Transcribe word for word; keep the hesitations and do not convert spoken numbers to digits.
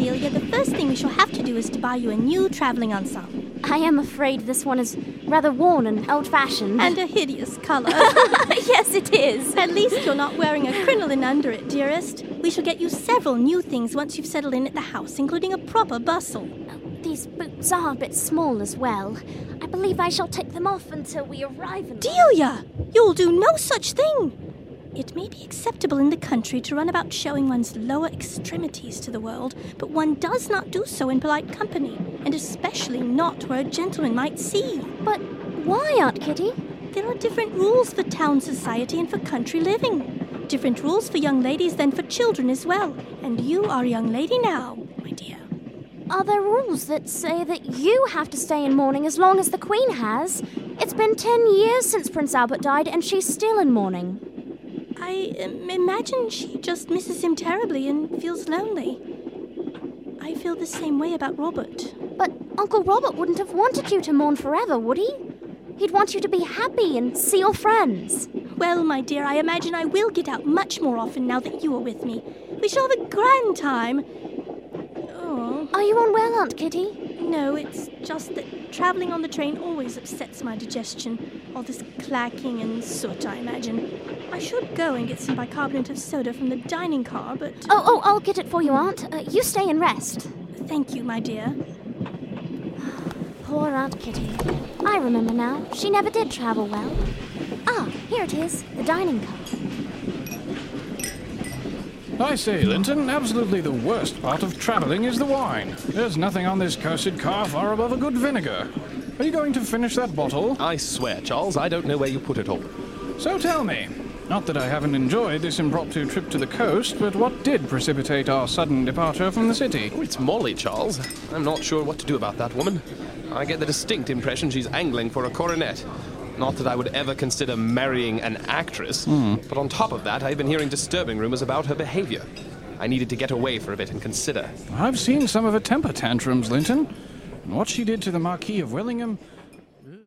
Delia, the first thing we shall have to do is to buy you a new travelling ensemble. I am afraid this one is rather worn and old-fashioned. And a hideous colour. Yes, it is. At least you're not wearing a crinoline under it, dearest. We shall get you several new things once you've settled in at the house, including a proper bustle. These boots are a bit small as well. I believe I shall take them off until we arrive in... Delia! You'll do no such thing! It may be acceptable in the country to run about showing one's lower extremities to the world, but one does not do so in polite company, and especially not where a gentleman might see. But why, Aunt Kitty? There are different rules for town society and for country living. Different rules for young ladies than for children as well. And you are a young lady now, my dear. Are there rules that say that you have to stay in mourning as long as the Queen has? It's been ten years since Prince Albert died, and she's still in mourning. I um, imagine she just misses him terribly and feels lonely. I feel the same way about Robert. But Uncle Robert wouldn't have wanted you to mourn forever, would he? He'd want you to be happy and see your friends. Well, my dear, I imagine I will get out much more often now that you are with me. We shall have a grand time. Oh. Are you unwell, Aunt Kitty? No, it's just that travelling on the train always upsets my digestion. All this clacking and soot, I imagine. I should go and get some bicarbonate of soda from the dining car, but... Oh, oh, I'll get it for you, Aunt. Uh, you stay and rest. Thank you, my dear. Poor Aunt Kitty. I remember now. She never did travel well. Ah, here it is, the dining car. I say, Linton, absolutely the worst part of travelling is the wine. There's nothing on this cursed car far above a good vinegar. Are you going to finish that bottle? I swear, Charles, I don't know where you put it all. So tell me, not that I haven't enjoyed this impromptu trip to the coast, but what did precipitate our sudden departure from the city? Oh, it's Molly, Charles. I'm not sure what to do about that woman. I get the distinct impression she's angling for a coronet. Not that I would ever consider marrying an actress, mm. but on top of that, I've been hearing disturbing rumors about her behavior. I needed to get away for a bit and consider. I've seen some of her temper tantrums, Linton. What she did to the Marquis of Wellingham,